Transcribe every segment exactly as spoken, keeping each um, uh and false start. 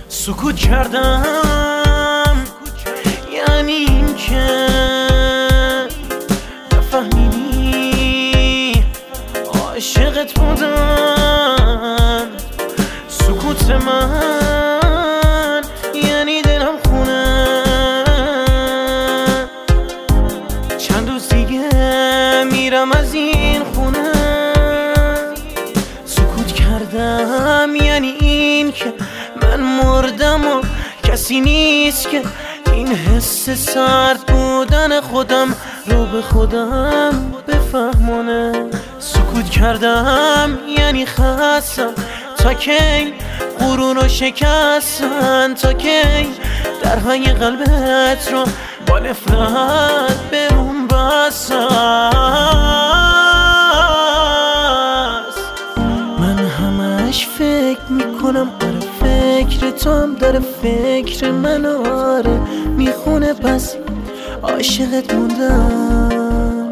سکوت کردم یعنی این که نفهمیدی عاشقت بودم. سکوت من یعنی دلم خونه. چند روز دیگه میرم از این خونه. سکوت کردم یعنی این که من مردم و کسی نیست که این حس سرد بودن خودم رو به خودم بفهمونه. سکوت کردم یعنی خستم تا کی غرور و شکستن، تا کی درهای قلبت رو با نفرت برون بست. من همش فکر میکنم آره فکر تو هم داره فکر من آره میخونه پس عاشقت موندم.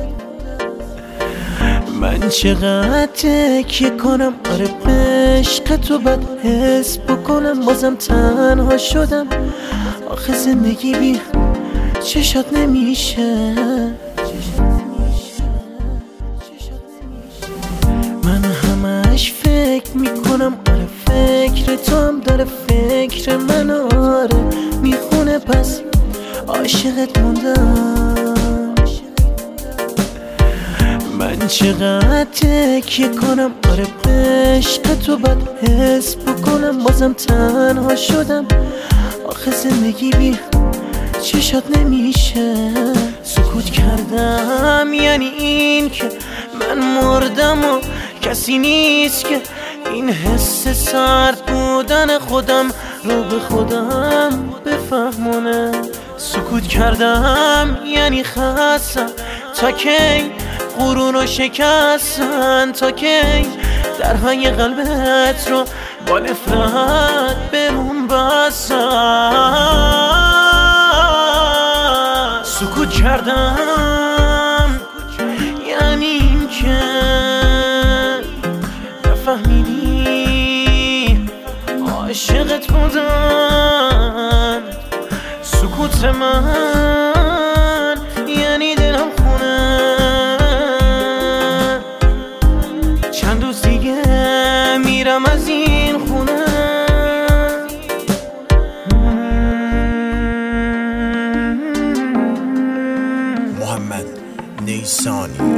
من چقدر تکیه کنم آره به عشق تو بد حس بکنم بازم تنها شدم. آخه زندگی بی چشات نمیشه. من همش فکر میکنم آره فکر تو هم داره فکر من آره میخونه پس عاشقت موندم. من چقدر تکیه کنم آره به عشق تو بد حس بکنم بازم تنها شدم. آخه زندگی بی چشات نمیشه. سکوت کردم یعنی این که من مردم و کسی نیست که این حس سرد بودن خودم رو به خودم بفهمونه. سکوت کردم یعنی خستم تا کی غرور و شکستن، تا کی درهای قلبت رو با نفرت برون بستن. سکوت کردم یعنی این که نفهمیدی عاشقت بودم. سکوت من یعنی دلم خونه. چند روز دیگه میرم از این خونه. محمد نیسانی